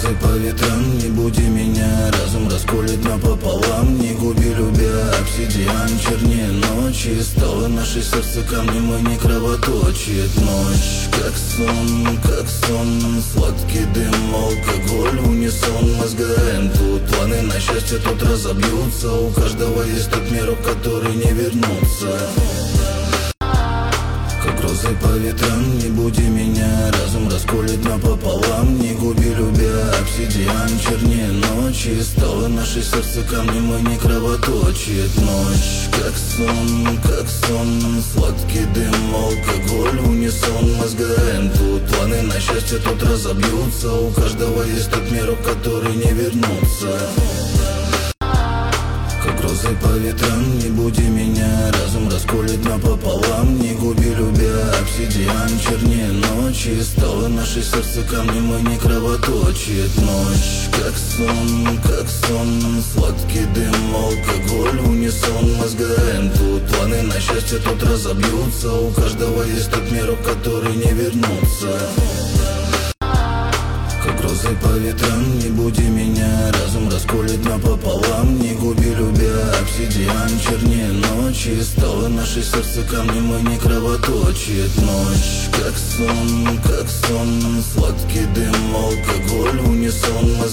Угрозы по ветрам, не буди меня. Разум расколет напополам, не губи, любя. Обсидиан чернее ночи, стало наше сердце камнем, и не кровоточит. Ночь, как сон, сладкий дым, алкоголь, унисон. Мы сгораем тут, планы на счастье тут разобьются. У каждого есть тот мир, в который не вернуться. Как грозы по ветрам, не буди меня. Разум расколет напополам, не губи, любя. Обсидиан чернее ночи, стало наше сердце камнем, и не кровоточит. Ночь, как сон, сладкий дым, алкоголь, унисон. Мы сгораем тут, планы на счастье тут разобьются. У каждого есть тот мир, в который не вернуться. Как грозы по ветрам, не буди меня. Разум расколет напополам, не губи, любя. Обсидиан чернее ночи, стало наше сердце камнем, и не кровоточит. Ночь, как сон, сладкий дым, алкоголь, унисон. Мы сгораем тут, планы на счастье тут разобьются. У каждого есть тот мир, в который не вернуться. Как грозы по ветрам, не буди меня. Разум расколет напополам, не губи, любя. Обсидиан чернее ночи, стало наше сердце камнем, и не кровоточит. Ночь, как сон, сладкий дым, алкоголь, унисон.